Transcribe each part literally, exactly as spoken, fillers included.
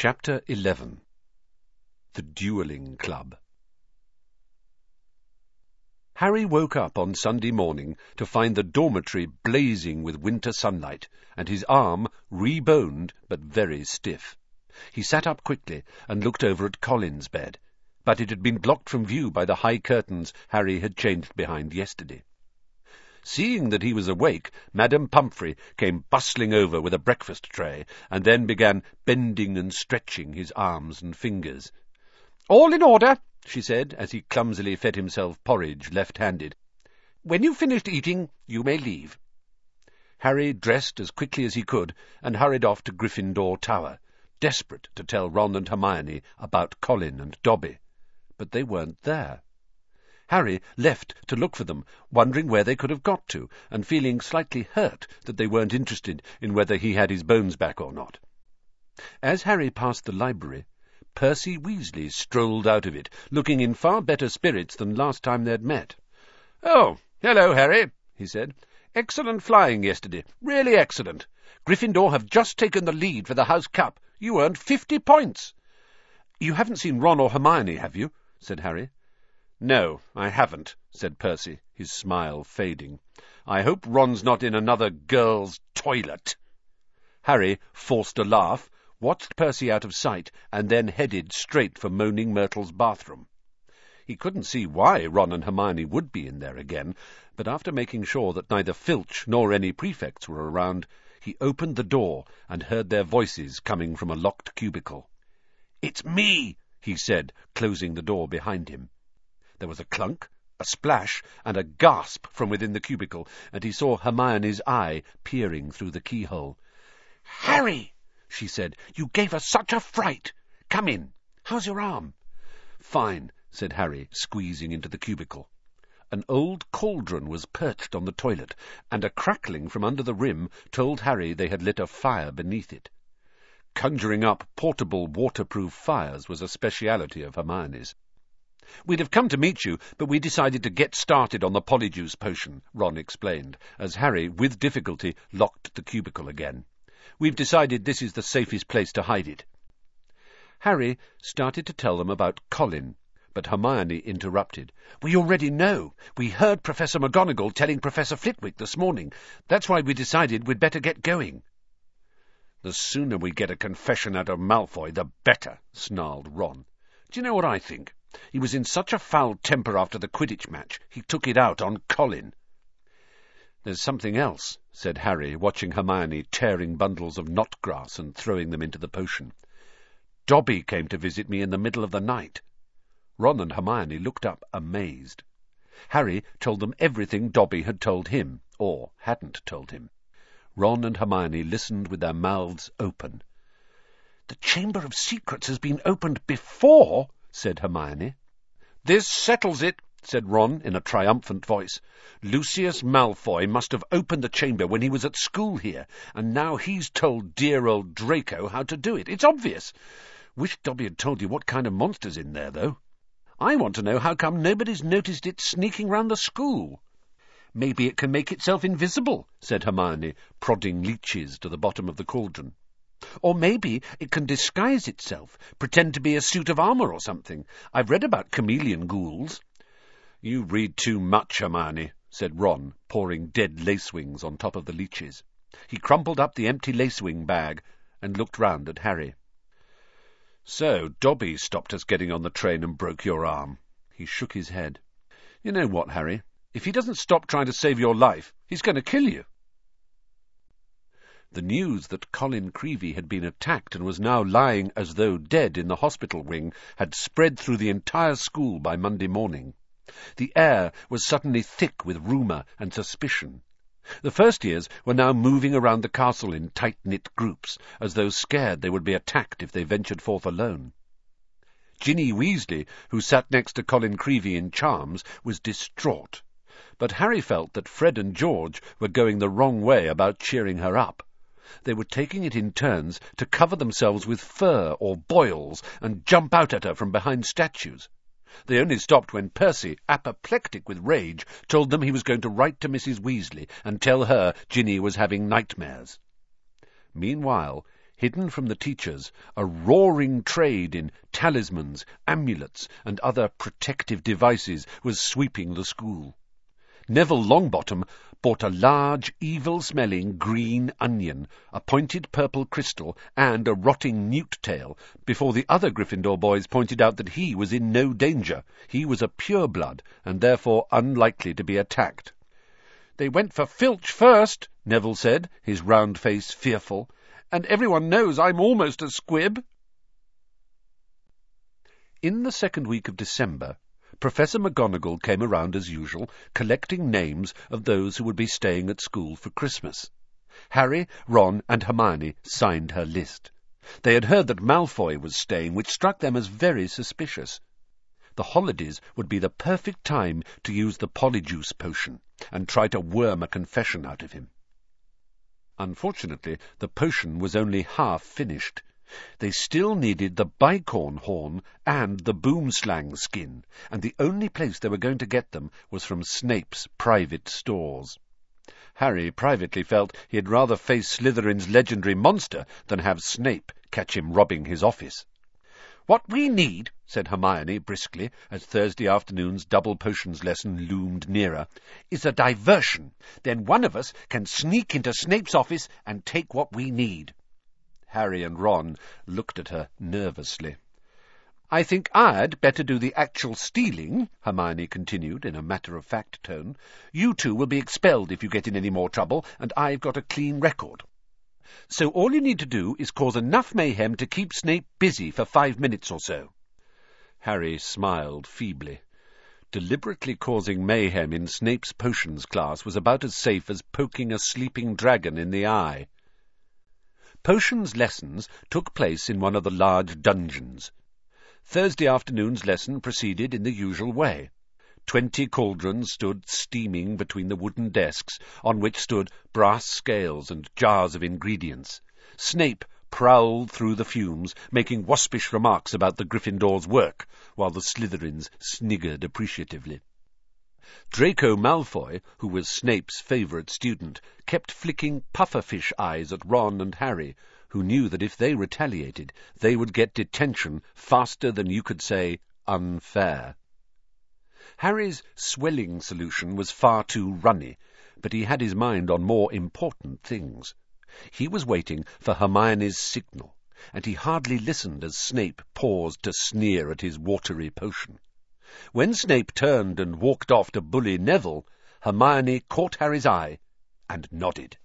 Chapter eleven. The Duelling Club. Harry woke up on Sunday morning to find the dormitory blazing with winter sunlight, and his arm reboned but very stiff. He sat up quickly and looked over at Colin's bed, but it had been blocked from view by the high curtains Harry had changed behind yesterday. Seeing that he was awake, Madame Pumphrey came bustling over with a breakfast tray, and then began bending and stretching his arms and fingers. "All in order," she said, as he clumsily fed himself porridge left-handed. "When you've finished eating, you may leave." Harry dressed as quickly as he could and hurried off to Gryffindor Tower, desperate to tell Ron and Hermione about Colin and Dobby. But they weren't there. Harry left to look for them, wondering where they could have got to, and feeling slightly hurt that they weren't interested in whether he had his bones back or not. As Harry passed the library, Percy Weasley strolled out of it, looking in far better spirits than last time they'd met. "Oh, hello, Harry," he said. "Excellent flying yesterday, really excellent. Gryffindor have just taken the lead for the House Cup. You earned fifty points." "You haven't seen Ron or Hermione, have you?" said Harry. "No, I haven't," said Percy, his smile fading. "I hope Ron's not in another girl's toilet." Harry forced a laugh, watched Percy out of sight, and then headed straight for Moaning Myrtle's bathroom. He couldn't see why Ron and Hermione would be in there again, but after making sure that neither Filch nor any prefects were around, he opened the door and heard their voices coming from a locked cubicle. "It's me," he said, closing the door behind him. There was a clunk, a splash, and a gasp from within the cubicle, and he saw Hermione's eye peering through the keyhole. "Harry," she said, "you gave us such a fright. Come in. How's your arm?" "Fine," said Harry, squeezing into the cubicle. An old cauldron was perched on the toilet, and a crackling from under the rim told Harry they had lit a fire beneath it. Conjuring up portable waterproof fires was a speciality of Hermione's. "We'd have come to meet you, but we decided to get started on the polyjuice potion," Ron explained, as Harry, with difficulty, locked the cubicle again. "We've decided this is the safest place to hide it." Harry started to tell them about Colin, but Hermione interrupted. "We already know. We heard Professor McGonagall telling Professor Flitwick this morning. That's why we decided we'd better get going." "The sooner we get a confession out of Malfoy, the better," snarled Ron. "Do you know what I think? He was in such a foul temper after the Quidditch match, he took it out on Colin." "There's something else," said Harry, watching Hermione tearing bundles of knot grass and throwing them into the potion. "Dobby came to visit me in the middle of the night." Ron and Hermione looked up, amazed. Harry told them everything Dobby had told him, or hadn't told him. Ron and Hermione listened with their mouths open. "The Chamber of Secrets has been opened before," said Hermione. "This settles it," said Ron in a triumphant voice. "Lucius Malfoy must have opened the chamber when he was at school here, and now he's told dear old Draco how to do it. It's obvious. Wish Dobby had told you what kind of monster's in there, though. I want to know how come nobody's noticed it sneaking round the school." "Maybe it can make itself invisible," said Hermione, prodding leeches to the bottom of the cauldron. "Or maybe it can disguise itself, pretend to be a suit of armour or something. I've read about chameleon ghouls." "You read too much, Hermione," said Ron, pouring dead lacewings on top of the leeches. He crumpled up the empty lacewing bag and looked round at Harry. "So Dobby stopped us getting on the train and broke your arm." He shook his head. "You know what, Harry? If he doesn't stop trying to save your life, he's going to kill you." The news that Colin Creevey had been attacked and was now lying as though dead in the hospital wing had spread through the entire school by Monday morning. The air was suddenly thick with rumour and suspicion. The first years were now moving around the castle in tight-knit groups, as though scared they would be attacked if they ventured forth alone. Ginny Weasley, who sat next to Colin Creevey in Charms, was distraught, but Harry felt that Fred and George were going the wrong way about cheering her up. They were taking it in turns to cover themselves with fur or boils and jump out at her from behind statues. They only stopped when Percy, apoplectic with rage, told them he was going to write to Missus Weasley and tell her Ginny was having nightmares. Meanwhile, Hidden from the teachers, a roaring trade in talismans, amulets, and other protective devices was sweeping the school. Neville Longbottom bought a large, evil-smelling green onion, a pointed purple crystal, and a rotting newt-tail, before the other Gryffindor boys pointed out that he was in no danger. He was a pureblood, and therefore unlikely to be attacked. "They went for Filch first," Neville said, his round face fearful, "and everyone knows I'm almost a squib." In the second week of December, Professor McGonagall came around as usual, collecting names of those who would be staying at school for Christmas. Harry, Ron, and Hermione signed her list. They had heard that Malfoy was staying, which struck them as very suspicious. The holidays would be the perfect time to use the Polyjuice potion and try to worm a confession out of him. Unfortunately, the potion was only half finished. They still needed the bicorn horn and the boomslang skin, and the only place they were going to get them was from Snape's private stores. Harry privately felt he had rather face Slytherin's legendary monster than have Snape catch him robbing his office. "What we need," said Hermione briskly, as Thursday afternoon's double potions lesson loomed nearer, "is a diversion. Then one of us can sneak into Snape's office and take what we need." Harry and Ron looked at her nervously. "I think I'd better do the actual stealing," Hermione continued in a matter-of-fact tone. "You two will be expelled if you get in any more trouble, and I've got a clean record. So all you need to do is cause enough mayhem to keep Snape busy for five minutes or so." Harry smiled feebly. Deliberately causing mayhem in Snape's potions class was about as safe as poking a sleeping dragon in the eye. Potions lessons took place in one of the large dungeons. Thursday afternoon's lesson proceeded in the usual way. Twenty cauldrons stood steaming between the wooden desks, on which stood brass scales and jars of ingredients. Snape prowled through the fumes, making waspish remarks about the Gryffindor's work, while the Slytherins sniggered appreciatively. Draco Malfoy, who was Snape's favourite student, kept flicking pufferfish eyes at Ron and Harry, who knew that if they retaliated, they would get detention faster than you could say unfair. Harry's swelling solution was far too runny, but he had his mind on more important things. He was waiting for Hermione's signal, and he hardly listened as Snape paused to sneer at his watery potion. When Snape turned and walked off to bully Neville, Hermione caught Harry's eye and nodded.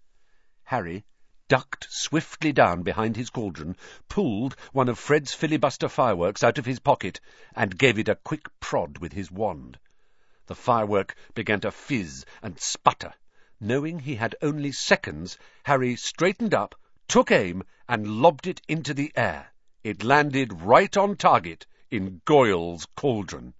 Harry ducked swiftly down behind his cauldron, pulled one of Fred's filibuster fireworks out of his pocket, and gave it a quick prod with his wand. The firework began to fizz and sputter. Knowing he had only seconds, Harry straightened up, took aim, and lobbed it into the air. It landed right on target in Goyle's cauldron.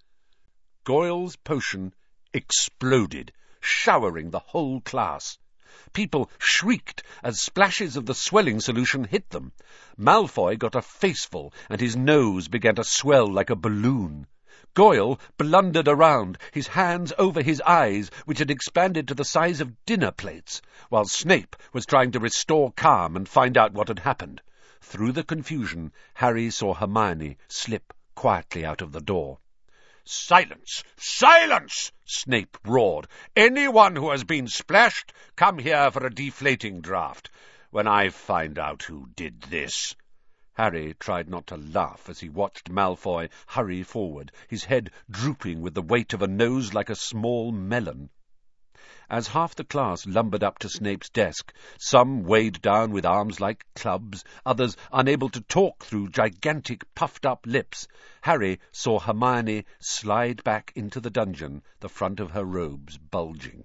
Goyle's potion exploded, showering the whole class. People shrieked as splashes of the swelling solution hit them. Malfoy got a faceful, and his nose began to swell like a balloon. Goyle blundered around, his hands over his eyes, which had expanded to the size of dinner plates, while Snape was trying to restore calm and find out what had happened. Through the confusion, Harry saw Hermione slip quietly out of the door. "Silence! Silence!" Snape roared. "Anyone who has been splashed, come here for a deflating draft. When I find out who did this—" Harry tried not to laugh as he watched Malfoy hurry forward, his head drooping with the weight of a nose like a small melon. As half the class lumbered up to Snape's desk, some weighed down with arms like clubs, others unable to talk through gigantic puffed-up lips, Harry saw Hermione slide back into the dungeon, the front of her robes bulging.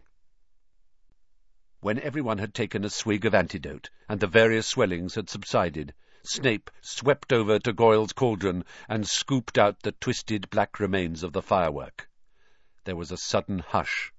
When everyone had taken a swig of antidote, and the various swellings had subsided, Snape swept over to Goyle's cauldron and scooped out the twisted black remains of the firework. There was a sudden hush.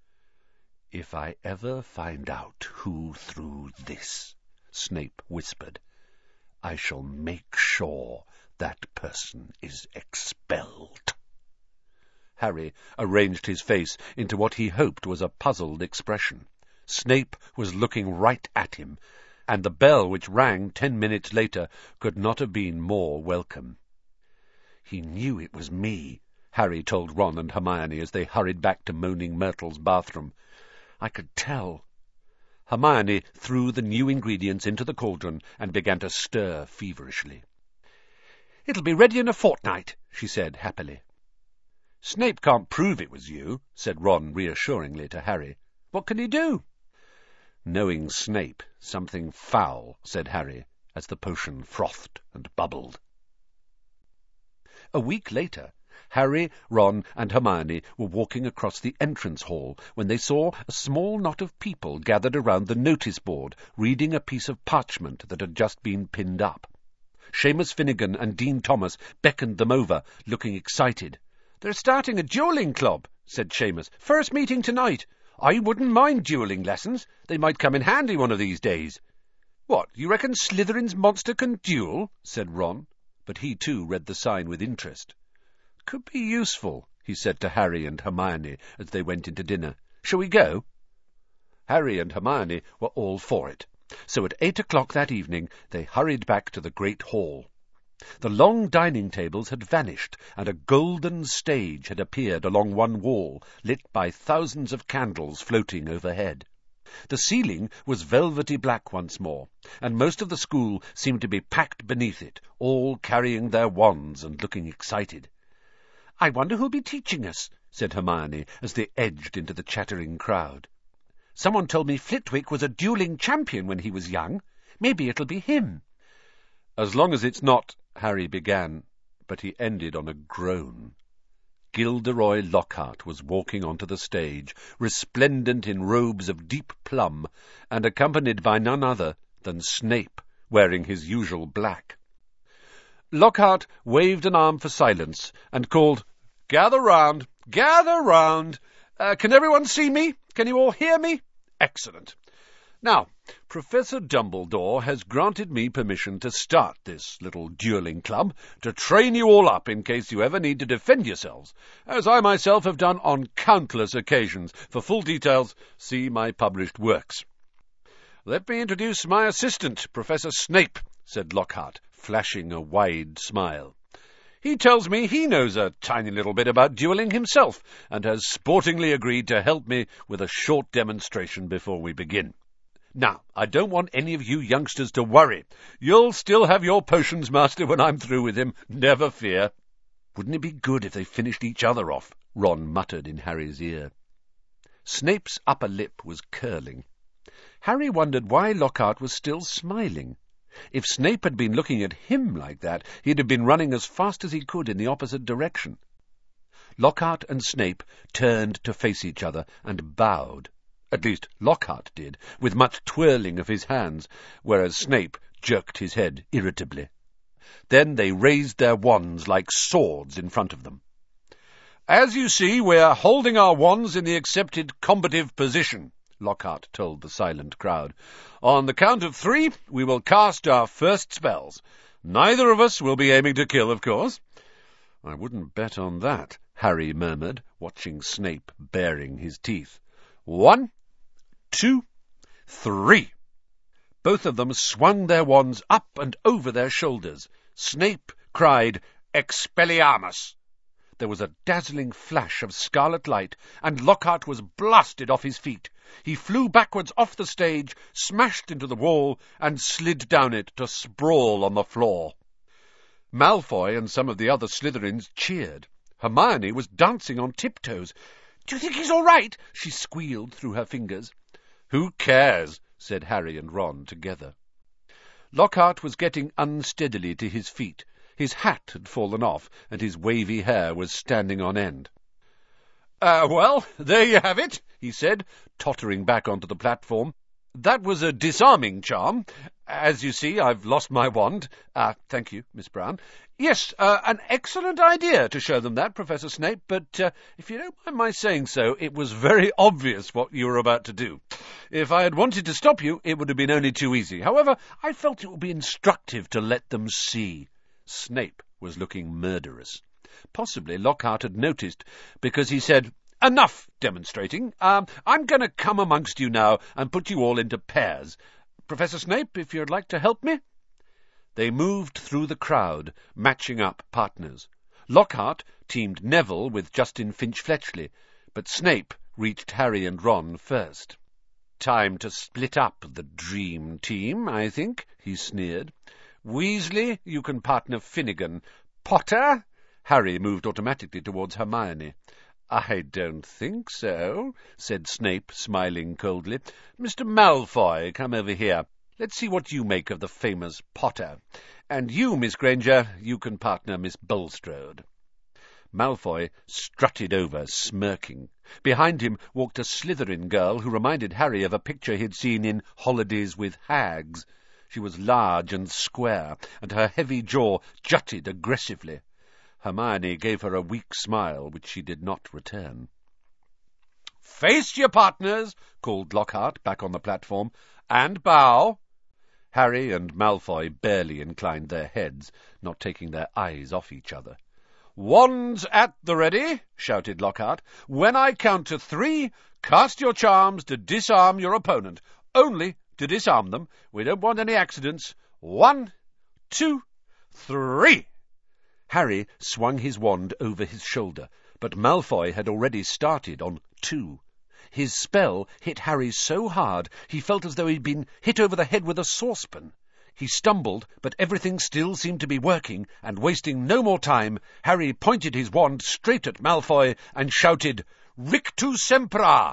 "If I ever find out who threw this," Snape whispered, "I shall make sure that person is expelled." Harry arranged his face into what he hoped was a puzzled expression. Snape was looking right at him, and the bell which rang ten minutes later could not have been more welcome. "He knew it was me," Harry told Ron and Hermione as they hurried back to Moaning Myrtle's bathroom. "I could tell." Hermione threw the new ingredients into the cauldron and began to stir feverishly. "It'll be ready in a fortnight," she said happily. "Snape can't prove it was you," said Ron reassuringly to Harry. "What can he do?" "Knowing Snape, something foul," said Harry, as the potion frothed and bubbled. A week later, Harry, Ron, and Hermione were walking across the entrance hall when they saw a small knot of people gathered around the notice board, reading a piece of parchment that had just been pinned up. Seamus Finnegan and Dean Thomas beckoned them over, looking excited. "They're starting a duelling club," said Seamus. "First meeting tonight. I wouldn't mind duelling lessons. They might come in handy one of these days." "What, you reckon Slytherin's monster can duel?" said Ron, but he too read the sign with interest. "Could be useful," he said to Harry and Hermione as they went into dinner. "Shall we go?" Harry and Hermione were all for it, so at eight o'clock that evening they hurried back to the great hall. The long dining tables had vanished, and a golden stage had appeared along one wall, lit by thousands of candles floating overhead. The ceiling was velvety black once more, and most of the school seemed to be packed beneath it, all carrying their wands and looking excited. "I wonder who'll be teaching us," said Hermione as they edged into the chattering crowd. "Someone told me Flitwick was a duelling champion when he was young. Maybe it'll be him." "As long as it's not—" Harry began, but he ended on a groan. Gilderoy Lockhart was walking onto the stage, resplendent in robes of deep plum, and accompanied by none other than Snape, wearing his usual black. Lockhart waved an arm for silence and called, "Gather round, gather round. Uh, can everyone see me? Can you all hear me? Excellent. Now, Professor Dumbledore has granted me permission to start this little duelling club, to train you all up in case you ever need to defend yourselves, as I myself have done on countless occasions. For full details, see my published works." "Let me introduce my assistant, Professor Snape," said Lockhart, flashing a wide smile. "He tells me he knows a tiny little bit about duelling himself, and has sportingly agreed to help me with a short demonstration before we begin. Now, I don't want any of you youngsters to worry. You'll still have your potions master when I'm through with him, never fear." "Wouldn't it be good if they finished each other off?" Ron muttered in Harry's ear. Snape's upper lip was curling. Harry wondered why Lockhart was still smiling. If Snape had been looking at him like that, he'd have been running as fast as he could in the opposite direction. Lockhart and Snape turned to face each other and bowed. At least Lockhart did, with much twirling of his hands, whereas Snape jerked his head irritably. Then they raised their wands like swords in front of them. "As you see, we're holding our wands in the accepted combative position," Lockhart told the silent crowd. "On the count of three, we will cast our first spells. Neither of us will be aiming to kill, of course." "I wouldn't bet on that," Harry murmured, watching Snape baring his teeth. "One, two, three." Both of them swung their wands up and over their shoulders. Snape cried, "Expelliarmus!" There was a dazzling flash of scarlet light, and Lockhart was blasted off his feet. He flew backwards off the stage, smashed into the wall, and slid down it to sprawl on the floor. Malfoy and some of the other Slytherins cheered. Hermione was dancing on tiptoes. "Do you think he's all right?" she squealed through her fingers. "Who cares?" said Harry and Ron together. Lockhart was getting unsteadily to his feet. His hat had fallen off, and his wavy hair was standing on end. Uh, well, there you have it," he said, tottering back onto the platform. "That was a disarming charm. As you see, I've lost my wand. Ah, uh, thank you, Miss Brown. Yes, uh, an excellent idea to show them that, Professor Snape, but uh, if you don't mind my saying so, it was very obvious what you were about to do. If I had wanted to stop you, it would have been only too easy. However, I felt it would be instructive to let them see." Snape was looking murderous. Possibly Lockhart had noticed, because he said, "Enough demonstrating. Um, I'm going to come amongst you now and put you all into pairs. Professor Snape, if you'd like to help me." They moved through the crowd, matching up partners. Lockhart teamed Neville with Justin Finch-Fletchley, but Snape reached Harry and Ron first. "Time to split up the dream team, I think," he sneered. "Weasley, you can partner Finnegan. Potter?" Harry moved automatically towards Hermione. "I don't think so," said Snape, smiling coldly. "Mister Malfoy, come over here. Let's see what you make of the famous Potter. And you, Miss Granger, you can partner Miss Bulstrode." Malfoy strutted over, smirking. Behind him walked a Slytherin girl who reminded Harry of a picture he'd seen in Holidays with Hags. She was large and square, and her heavy jaw jutted aggressively. Hermione gave her a weak smile, which she did not return. "Face your partners," called Lockhart back on the platform, "and bow." Harry and Malfoy barely inclined their heads, not taking their eyes off each other. "Wands at the ready," shouted Lockhart. "When I count to three, cast your charms to disarm your opponent. Only to disarm them. We don't want any accidents. One, two, three." Harry swung his wand over his shoulder, but Malfoy had already started on two. His spell hit Harry so hard he felt as though he'd been hit over the head with a saucepan. He stumbled, but everything still seemed to be working, and wasting no more time, Harry pointed his wand straight at Malfoy and shouted, "Rictus Sempra!"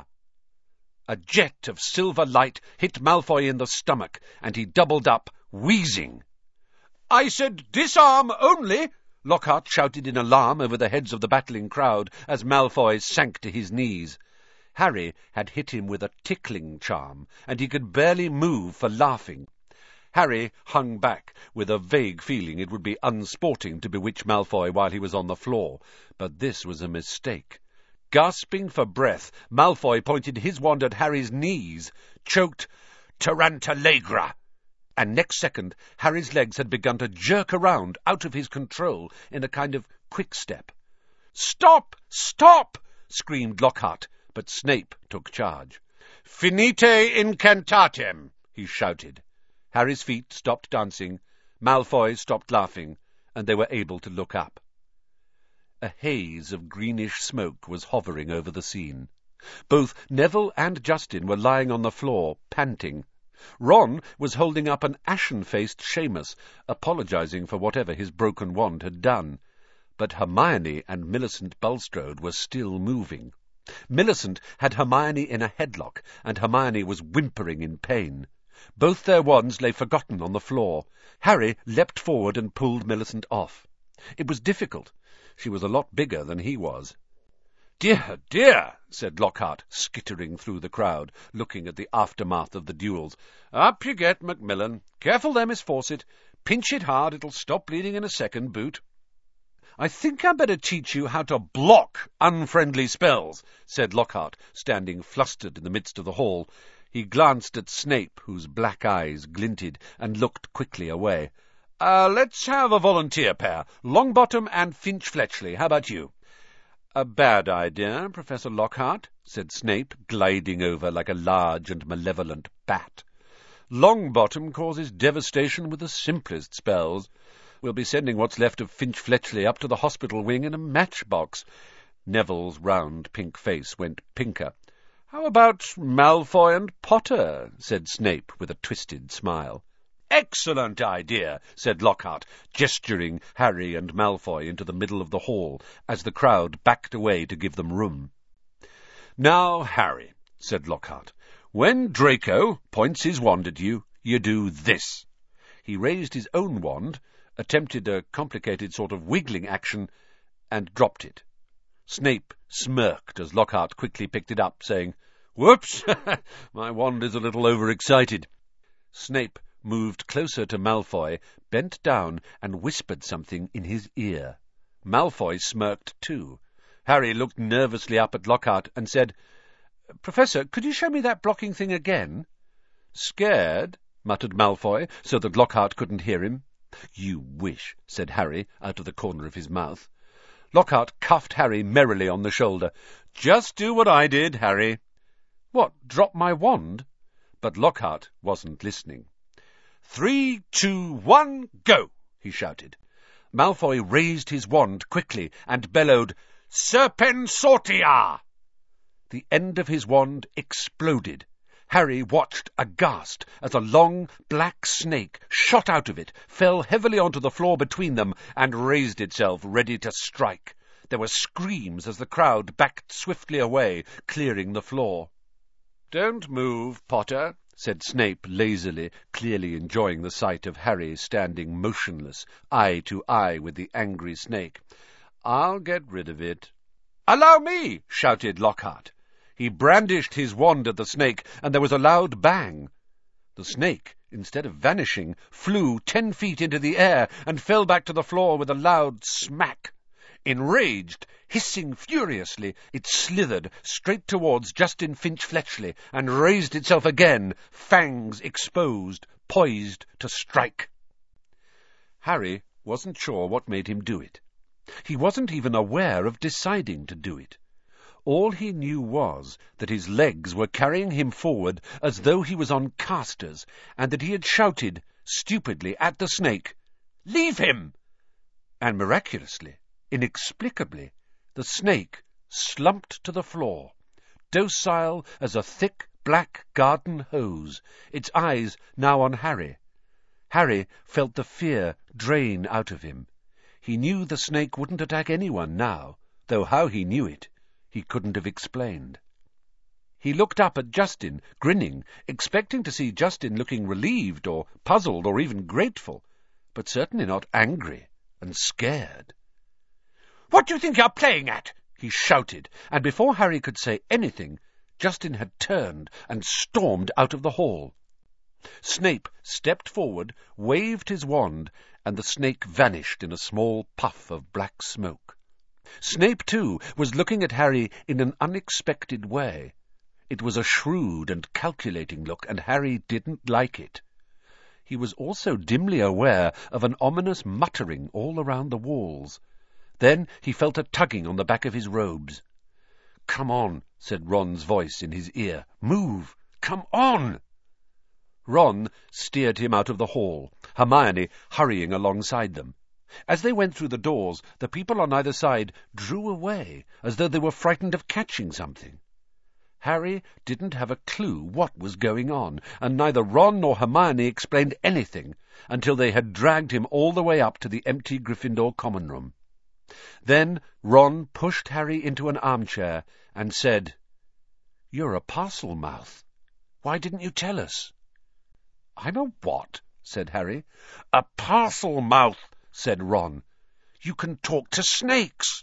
A jet of silver light hit Malfoy in the stomach, and he doubled up, wheezing. "I said disarm only!" Lockhart shouted in alarm over the heads of the battling crowd as Malfoy sank to his knees. Harry had hit him with a tickling charm, and he could barely move for laughing. Harry hung back, with a vague feeling it would be unsporting to bewitch Malfoy while he was on the floor, but this was a mistake. Gasping for breath, Malfoy pointed his wand at Harry's knees, choked, "Tarantalagra!" And next second, Harry's legs had begun to jerk around, out of his control, in a kind of quick-step. "Stop! Stop!" screamed Lockhart, but Snape took charge. "Finite incantatem!" he shouted. Harry's feet stopped dancing, Malfoy stopped laughing, and they were able to look up. A haze of greenish smoke was hovering over the scene. Both Neville and Justin were lying on the floor, panting. Ron was holding up an ashen-faced Seamus, apologizing for whatever his broken wand had done. But Hermione and Millicent Bulstrode were still moving. Millicent had Hermione in a headlock, and Hermione was whimpering in pain. Both their wands lay forgotten on the floor. Harry leapt forward and pulled Millicent off. It was difficult. She was a lot bigger than he was. "Dear, dear," said Lockhart, skittering through the crowd, looking at the aftermath of the duels. "Up you get, Macmillan. Careful there, Miss Fawcett. Pinch it hard, it'll stop bleeding in a second, Boot." "I think I'd better teach you how to block unfriendly spells," said Lockhart, standing flustered in the midst of the hall. He glanced at Snape, whose black eyes glinted, and looked quickly away. Uh, let's have a volunteer pair. Longbottom and Finch-Fletchley. How about you?" "A bad idea, Professor Lockhart," said Snape, gliding over like a large and malevolent bat. "Longbottom causes devastation with the simplest spells. We'll be sending what's left of Finch-Fletchley up to the hospital wing in a matchbox." Neville's round pink face went pinker. "How about Malfoy and Potter?" said Snape with a twisted smile. "Excellent idea," said Lockhart, gesturing Harry and Malfoy into the middle of the hall as the crowd backed away to give them room. "Now, Harry," said Lockhart, "when Draco points his wand at you, you do this." He raised his own wand, attempted a complicated sort of wiggling action, and dropped it. Snape smirked as Lockhart quickly picked it up, saying, "Whoops! My wand is a little overexcited." Snape moved closer to Malfoy, bent down, and whispered something in his ear. Malfoy smirked too. Harry looked nervously up at Lockhart and said, "Professor, could you show me that blocking thing again?" "Scared?" muttered Malfoy, so that Lockhart couldn't hear him. "You wish," said Harry, out of the corner of his mouth. Lockhart cuffed Harry merrily on the shoulder. "Just do what I did, Harry." "What, drop my wand?" But Lockhart wasn't listening. Three, two, one, go! He shouted. Malfoy raised his wand quickly and bellowed, Serpensortia! The end of his wand exploded. Harry watched aghast as a long, black snake shot out of it, fell heavily onto the floor between them, and raised itself ready to strike. There were screams as the crowd backed swiftly away, clearing the floor. "Don't move, Potter," said Snape lazily, clearly enjoying the sight of Harry standing motionless, eye to eye with the angry snake. "I'll get rid of it." "Allow me!" shouted Lockhart. He brandished his wand at the snake, and there was a loud bang. The snake, instead of vanishing, flew ten feet into the air and fell back to the floor with a loud smack. Enraged, hissing furiously, it slithered straight towards Justin Finch-Fletchley and raised itself again, fangs exposed, poised to strike. Harry wasn't sure what made him do it. He wasn't even aware of deciding to do it. All he knew was that his legs were carrying him forward as though he was on casters, and that he had shouted, stupidly, at the snake, "Leave him!" And miraculously, inexplicably, the snake slumped to the floor, docile as a thick black garden hose, its eyes now on Harry. Harry felt the fear drain out of him. He knew the snake wouldn't attack anyone now, though how he knew it, he couldn't have explained. He looked up at Justin, grinning, expecting to see Justin looking relieved or puzzled or even grateful, but certainly not angry and scared. "What do you think you're playing at?" he shouted, and before Harry could say anything, Justin had turned and stormed out of the hall. Snape stepped forward, waved his wand, and the snake vanished in a small puff of black smoke. Snape, too, was looking at Harry in an unexpected way. It was a shrewd and calculating look, and Harry didn't like it. He was also dimly aware of an ominous muttering all around the walls. Then he felt a tugging on the back of his robes. "Come on," said Ron's voice in his ear. "Move! Come on!" Ron steered him out of the hall, Hermione hurrying alongside them. As they went through the doors, the people on either side drew away, as though they were frightened of catching something. Harry didn't have a clue what was going on, and neither Ron nor Hermione explained anything until they had dragged him all the way up to the empty Gryffindor common room. Then Ron pushed Harry into an armchair and said, "You're a Parselmouth. Why didn't you tell us?" "I'm a what?" said Harry. "A Parselmouth," said Ron. "You can talk to snakes."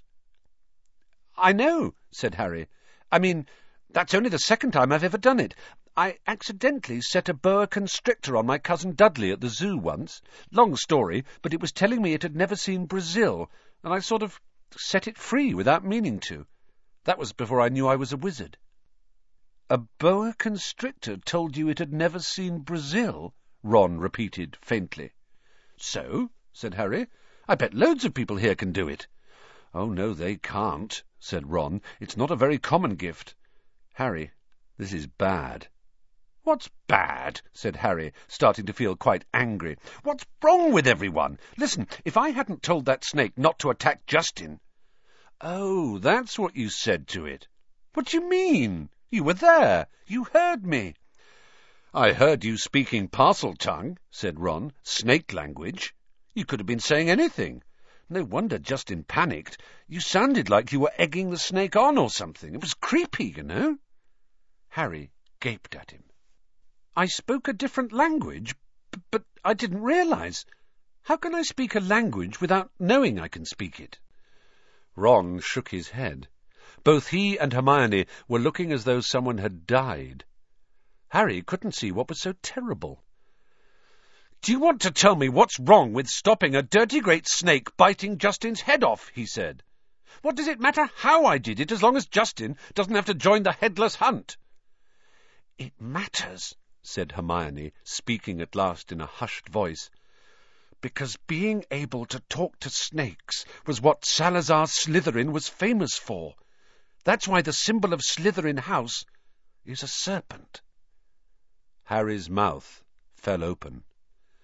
"I know," said Harry. "I mean, that's only the second time I've ever done it. I accidentally set a boa constrictor on my cousin Dudley at the zoo once. Long story, but it was telling me it had never seen Brazil, and I sort of set it free without meaning to. That was before I knew I was a wizard." "A boa constrictor told you it had never seen Brazil?" Ron repeated faintly. "So?" said Harry. "I bet loads of people here can do it." "Oh, no, they can't," said Ron. "It's not a very common gift. Harry, this is bad." "What's bad?" said Harry, starting to feel quite angry. "What's wrong with everyone? Listen, if I hadn't told that snake not to attack Justin—" "Oh, that's what you said to it." "What do you mean? You were there. You heard me." "I heard you speaking Parseltongue," said Ron. "Snake language. You could have been saying anything. No wonder Justin panicked. You sounded like you were egging the snake on or something. It was creepy, you know." Harry gaped at him. "I spoke a different language, b but I didn't realize. How can I speak a language without knowing I can speak it?" Ron shook his head. Both he and Hermione were looking as though someone had died. Harry couldn't see what was so terrible. "Do you want to tell me what's wrong with stopping a dirty great snake biting Justin's head off?" he said. "What does it matter how I did it, as long as Justin doesn't have to join the headless hunt?" "It matters," said Hermione, speaking at last in a hushed voice, "because being able to talk to snakes was what Salazar Slytherin was famous for. That's why the symbol of Slytherin House is a serpent." Harry's mouth fell open.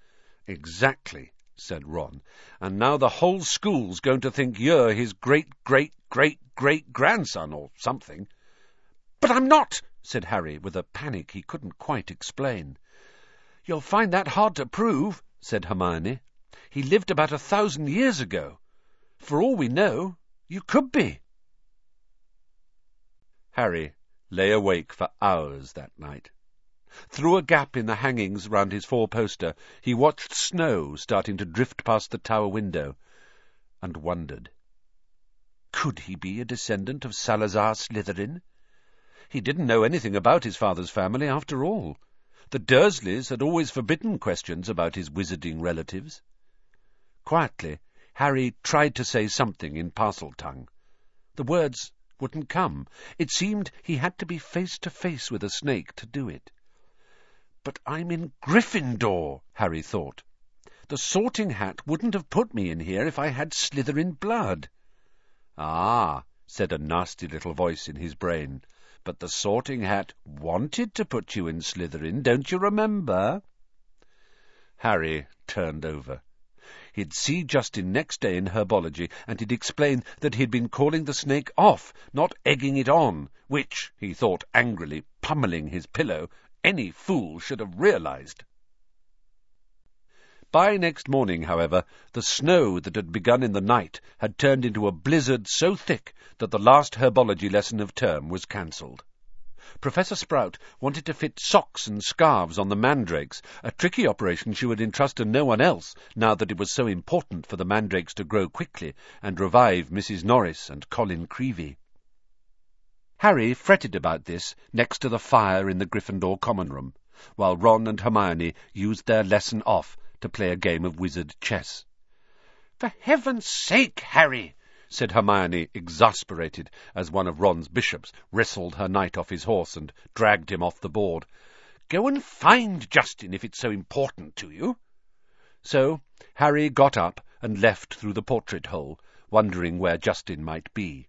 "Exactly," said Ron. "And now the whole school's going to think you're his great-great-great-great-grandson or something." "But I'm not," said Harry, with a panic he couldn't quite explain. "You'll find that hard to prove," said Hermione. "He lived about a thousand years ago. For all we know, you could be." Harry lay awake for hours that night. Through a gap in the hangings round his four-poster, he watched snow starting to drift past the tower window, and wondered. Could he be a descendant of Salazar Slytherin? He didn't know anything about his father's family, after all. The Dursleys had always forbidden questions about his wizarding relatives. Quietly, Harry tried to say something in Parseltongue. The words wouldn't come. It seemed he had to be face to face with a snake to do it. "But I'm in Gryffindor," Harry thought. "The Sorting Hat wouldn't have put me in here if I had Slytherin blood." "Ah," said a nasty little voice in his brain, "but the Sorting Hat wanted to put you in Slytherin, don't you remember?" Harry turned over. He'd see Justin next day in herbology, and he'd explain that he'd been calling the snake off, not egging it on, which, he thought angrily, pummelling his pillow, any fool should have realized. By next morning, however, the snow that had begun in the night had turned into a blizzard so thick that the last herbology lesson of term was cancelled. Professor Sprout wanted to fit socks and scarves on the mandrakes, a tricky operation she would entrust to no one else, now that it was so important for the mandrakes to grow quickly and revive Missus Norris and Colin Creevey. Harry fretted about this next to the fire in the Gryffindor common room, while Ron and Hermione used their lesson off to play a game of wizard chess. "For heaven's sake, Harry!" said Hermione, exasperated, as one of Ron's bishops wrestled her knight off his horse and dragged him off the board. "Go and find Justin if it's so important to you." So Harry got up and left through the portrait hole, wondering where Justin might be.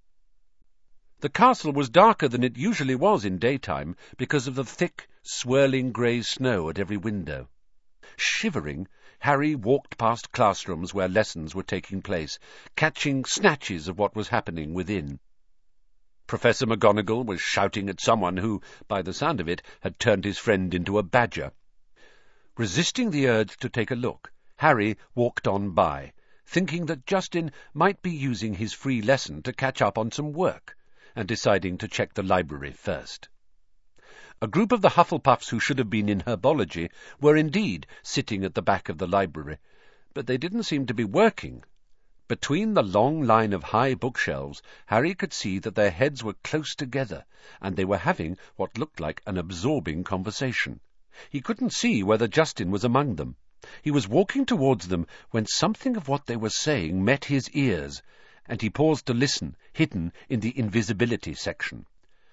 The castle was darker than it usually was in daytime because of the thick, swirling grey snow at every window. Shivering, Harry walked past classrooms where lessons were taking place, catching snatches of what was happening within. Professor McGonagall was shouting at someone who, by the sound of it, had turned his friend into a badger. Resisting the urge to take a look, Harry walked on by, thinking that Justin might be using his free lesson to catch up on some work, and deciding to check the library first. A group of the Hufflepuffs who should have been in herbology were indeed sitting at the back of the library, but they didn't seem to be working. Between the long line of high bookshelves, Harry could see that their heads were close together, and they were having what looked like an absorbing conversation. He couldn't see whether Justin was among them. He was walking towards them when something of what they were saying met his ears, and he paused to listen, hidden in the invisibility section.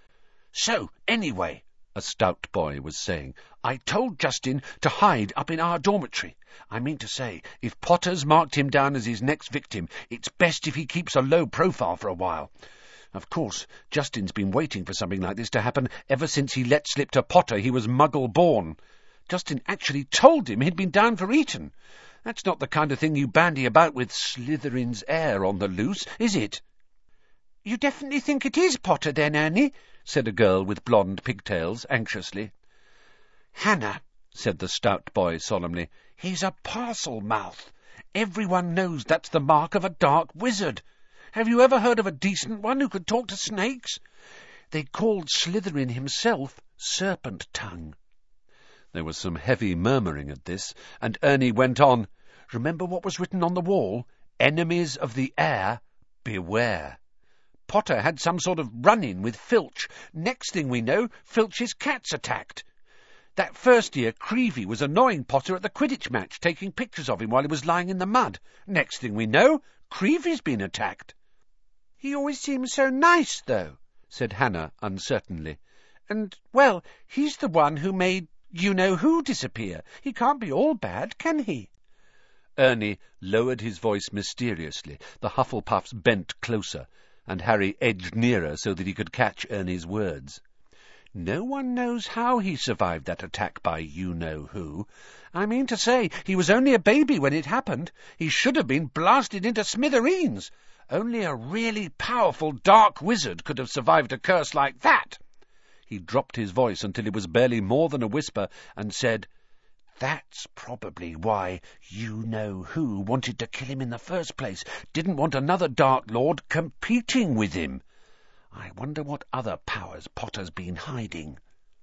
"So, anyway," a stout boy was saying, "I told Justin to hide up in our dormitory. I mean to say, if Potter's marked him down as his next victim, it's best if he keeps a low profile for a while. Of course, Justin's been waiting for something like this to happen ever since he let slip to Potter he was Muggle-born. Justin actually told him he'd been down for Eton. That's not the kind of thing you bandy about with Slytherin's heir on the loose, is it?" "You definitely think it is Potter, then, Annie?" said a girl with blonde pigtails, anxiously. "Hannah," said the stout boy solemnly, "he's a parcel-mouth. Everyone knows that's the mark of a dark wizard. Have you ever heard of a decent one who could talk to snakes? They called Slytherin himself Serpent-Tongue." There was some heavy murmuring at this, and Ernie went on, "Remember what was written on the wall? Enemies of the heir, beware. Potter had some sort of run-in with Filch. Next thing we know, Filch's cat's attacked. That first year, Creevey was annoying Potter at the Quidditch match, taking pictures of him while he was lying in the mud. Next thing we know, Creevey's been attacked." "He always seems so nice, though," said Hannah uncertainly. "And, well, he's the one who made you-know-who disappear. He can't be all bad, can he?" Ernie lowered his voice mysteriously. The Hufflepuffs bent closer, and Harry edged nearer so that he could catch Ernie's words. No one knows how he survived that attack by you-know-who. I mean to say, he was only a baby when it happened. He should have been blasted into smithereens. Only a really powerful dark wizard could have survived a curse like that. He dropped his voice until it was barely more than a whisper and said, "That's probably why you-know-who wanted to kill him in the first place. Didn't want another Dark Lord competing with him. I wonder what other powers Potter's been hiding."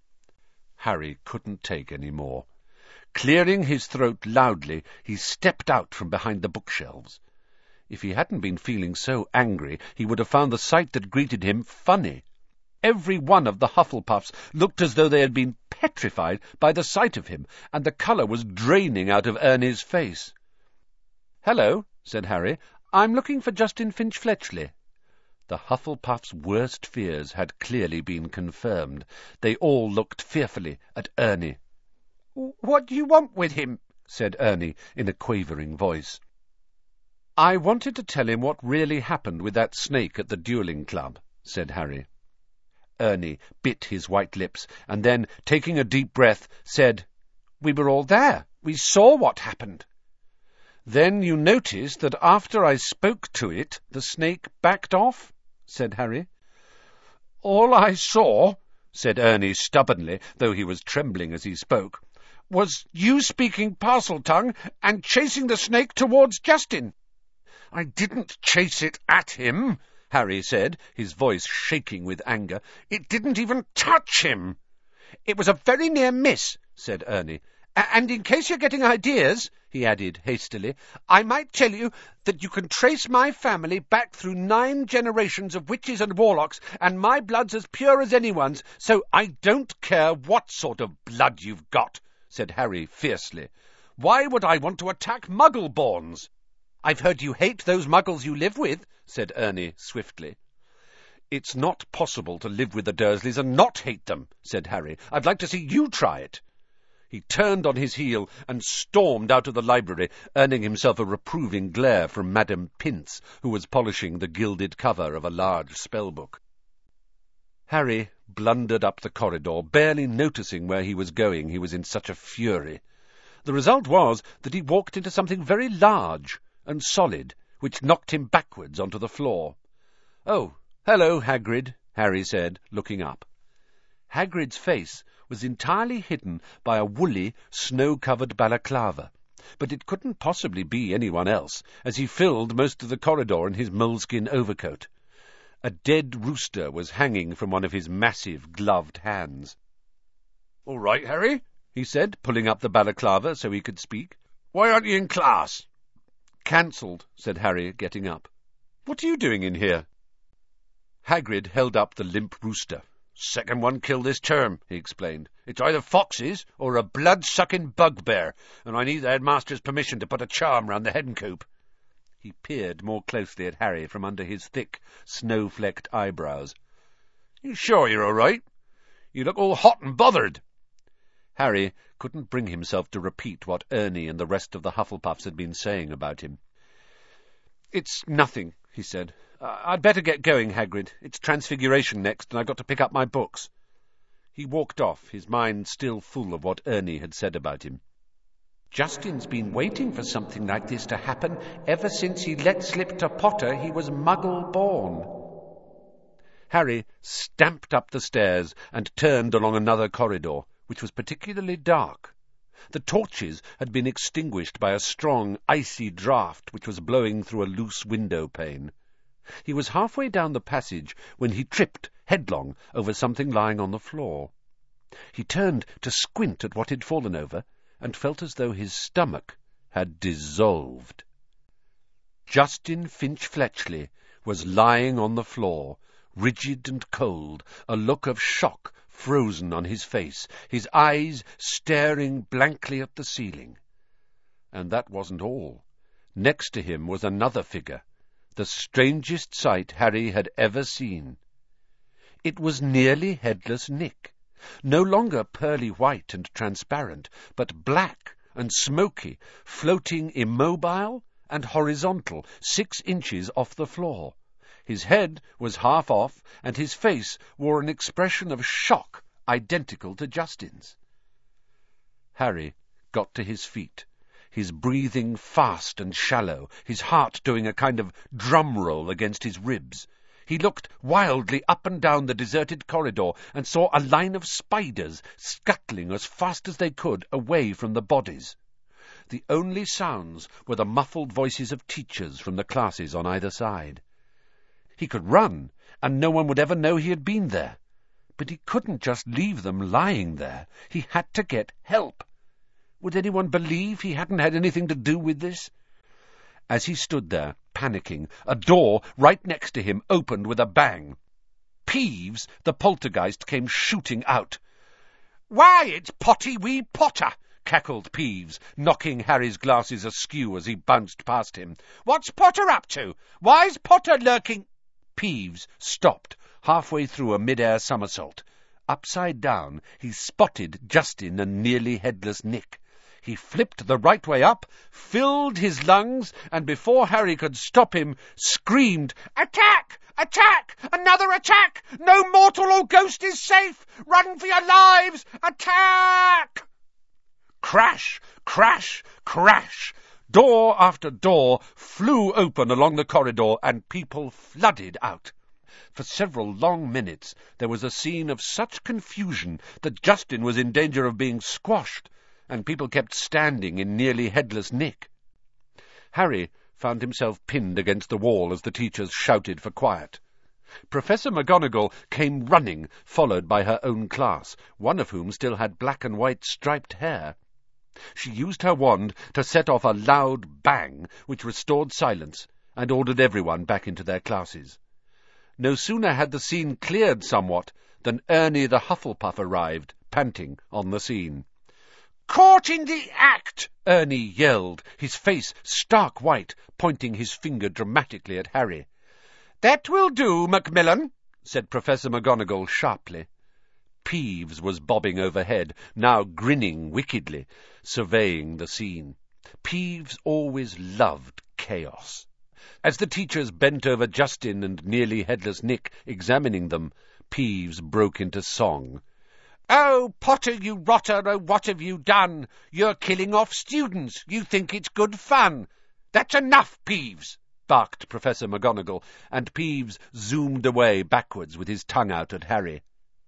Harry couldn't take any more. Clearing his throat loudly, he stepped out from behind the bookshelves. If he hadn't been feeling so angry, he would have found the sight that greeted him funny. Every one of the Hufflepuffs looked as though they had been petrified by the sight of him, and the colour was draining out of Ernie's face. "Hello," said Harry. "I'm looking for Justin Finch-Fletchley." The Hufflepuff's worst fears had clearly been confirmed. They all looked fearfully at Ernie. "What do you want with him?" said Ernie in a quavering voice. "I wanted to tell him what really happened with that snake at the duelling club," said Harry. Ernie bit his white lips, and then, taking a deep breath, said, "We were all there. We saw what happened." "Then you noticed that after I spoke to it, the snake backed off?" said Harry. "All I saw," said Ernie stubbornly, though he was trembling as he spoke, "was you speaking Parseltongue and chasing the snake towards Justin." "I didn't chase it at him," Harry said, his voice shaking with anger. "It didn't even touch him." "It was a very near miss," said Ernie. "And in case you're getting ideas," he added hastily, "I might tell you that you can trace my family back through nine generations of witches and warlocks, and my blood's as pure as anyone's, so I don't care what sort of blood you've got," said Harry fiercely. "Why would I want to attack Muggle-borns?" "I've heard you hate those Muggles you live with," said Ernie swiftly. "It's not possible to live with the Dursleys and not hate them," said Harry. "I'd like to see you try it." He turned on his heel and stormed out of the library, earning himself a reproving glare from Madame Pince, who was polishing the gilded cover of a large spellbook. Harry blundered up the corridor, barely noticing where he was going, he was in such a fury. The result was that he walked into something very large and solid, which knocked him backwards onto the floor. "Oh, hello, Hagrid," Harry said, looking up. Hagrid's face was entirely hidden by a woolly, snow-covered balaclava, but it couldn't possibly be anyone else, as he filled most of the corridor in his moleskin overcoat. A dead rooster was hanging from one of his massive, gloved hands. "All right, Harry," he said, pulling up the balaclava so he could speak. "Why aren't you in class?" "Cancelled," said Harry, getting up. "What are you doing in here?" Hagrid held up the limp rooster. "Second one killed this term," he explained. "It's either foxes or a blood-sucking bugbear, and I need the headmaster's permission to put a charm round the hen coop." He peered more closely at Harry from under his thick, snow-flecked eyebrows. "You sure you're all right? You look all hot and bothered." Harry couldn't bring himself to repeat what Ernie and the rest of the Hufflepuffs had been saying about him. "It's nothing," he said. "I'd better get going, Hagrid. It's Transfiguration next, and I've got to pick up my books." He walked off, his mind still full of what Ernie had said about him. "Justin's been waiting for something like this to happen ever since he let slip to Potter he was Muggle-born." Harry stamped up the stairs and turned along another corridor, which was particularly dark. The torches had been extinguished by a strong, icy draught which was blowing through a loose window pane. He was halfway down the passage when he tripped headlong over something lying on the floor. He turned to squint at what had fallen over, and felt as though his stomach had dissolved. Justin Finch-Fletchley was lying on the floor, rigid and cold, a look of shock frozen on his face, his eyes staring blankly at the ceiling. And that wasn't all. Next to him was another figure, the strangest sight Harry had ever seen. It was nearly Headless Nick, no longer pearly white and transparent, but black and smoky, floating immobile and horizontal, six inches off the floor. His head was half off, and his face wore an expression of shock identical to Justin's. Harry got to his feet, his breathing fast and shallow, his heart doing a kind of drum roll against his ribs. He looked wildly up and down the deserted corridor and saw a line of spiders scuttling as fast as they could away from the bodies. The only sounds were the muffled voices of teachers from the classes on either side. He could run, and no one would ever know he had been there. But he couldn't just leave them lying there. He had to get help. Would anyone believe he hadn't had anything to do with this? As he stood there, panicking, a door right next to him opened with a bang. Peeves, the poltergeist, came shooting out. "Why, it's Potty wee Potter!" cackled Peeves, knocking Harry's glasses askew as he bounced past him. "What's Potter up to? Why's Potter lurking—" Peeves stopped, halfway through a mid-air somersault. Upside down, he spotted Justin and nearly headless Nick. He flipped the right way up, filled his lungs, and before Harry could stop him, screamed, "Attack! Attack! Another attack! No mortal or ghost is safe! Run for your lives! Attack!" Crash! Crash! Crash! Door after door flew open along the corridor, and people flooded out. For several long minutes there was a scene of such confusion that Justin was in danger of being squashed, and people kept standing in nearly headless Nick. Harry found himself pinned against the wall as the teachers shouted for quiet. Professor McGonagall came running, followed by her own class, one of whom still had black and white striped hair. She used her wand to set off a loud bang, which restored silence, and ordered everyone back into their classes. No sooner had the scene cleared somewhat than Ernie the Hufflepuff arrived, panting, on the scene. "Caught in the act!" Ernie yelled, his face stark white, pointing his finger dramatically at Harry. "That will do, Macmillan," said Professor McGonagall sharply. Peeves was bobbing overhead, now grinning wickedly, surveying the scene. Peeves always loved chaos. As the teachers bent over Justin and nearly headless Nick, examining them, Peeves broke into song. "Oh, Potter, you rotter, oh, what have you done? You're killing off students. You think it's good fun. That's enough, Peeves," barked Professor McGonagall, and Peeves zoomed away backwards with his tongue out at Harry.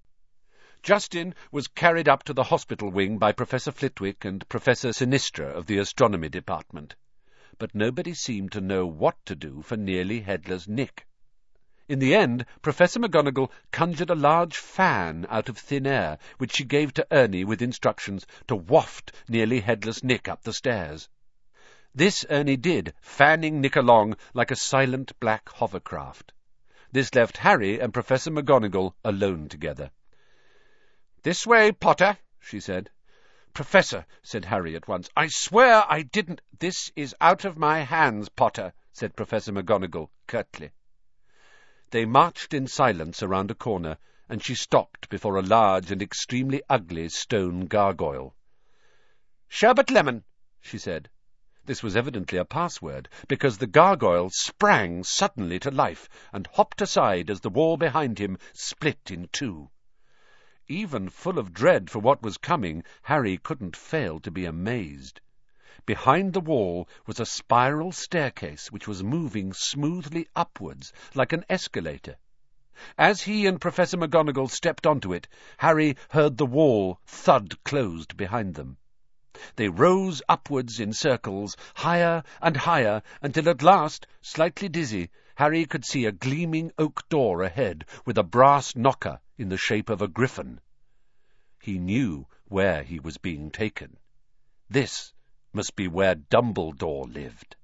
Justin was carried up to the hospital wing by Professor Flitwick and Professor Sinistra of the astronomy department, but nobody seemed to know what to do for nearly headless Nick. In the end, Professor McGonagall conjured a large fan out of thin air, which she gave to Ernie with instructions to waft nearly headless Nick up the stairs. This Ernie did, fanning Nick along like a silent black hovercraft. This left Harry and Professor McGonagall alone together. "This way, Potter," she said. "Professor," said Harry at once, "I swear I didn't—" "This is out of my hands, Potter," said Professor McGonagall curtly. They marched in silence around a corner, and she stopped before a large and extremely ugly stone gargoyle. "Sherbet lemon," she said. This was evidently a password, because the gargoyle sprang suddenly to life and hopped aside as the wall behind him split in two. Even full of dread for what was coming, Harry couldn't fail to be amazed. Behind the wall was a spiral staircase which was moving smoothly upwards like an escalator. As he and Professor McGonagall stepped onto it, Harry heard the wall thud closed behind them. They rose upwards in circles, higher and higher, until at last, slightly dizzy, Harry could see a gleaming oak door ahead with a brass knocker in the shape of a griffin. He knew where he was being taken. This must be where Dumbledore lived.